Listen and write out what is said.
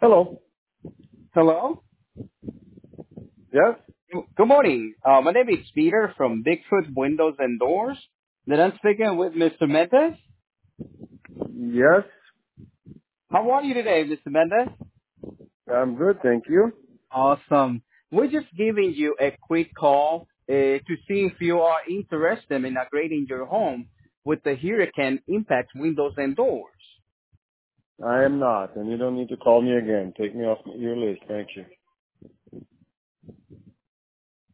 Hello. Hello. Yes? Good morning. My name is Peter from Bigfoot Windows and Doors. Then I'm speaking with Mr. Mendez. Yes, How are you today, Mr. Mendez? I'm good, thank you. Awesome. We're just giving you a quick call to see if you are interested in upgrading your home with the Hurricane Impact Windows and Doors. I am not, and you don't need to call me again. Take me off your list, thank you.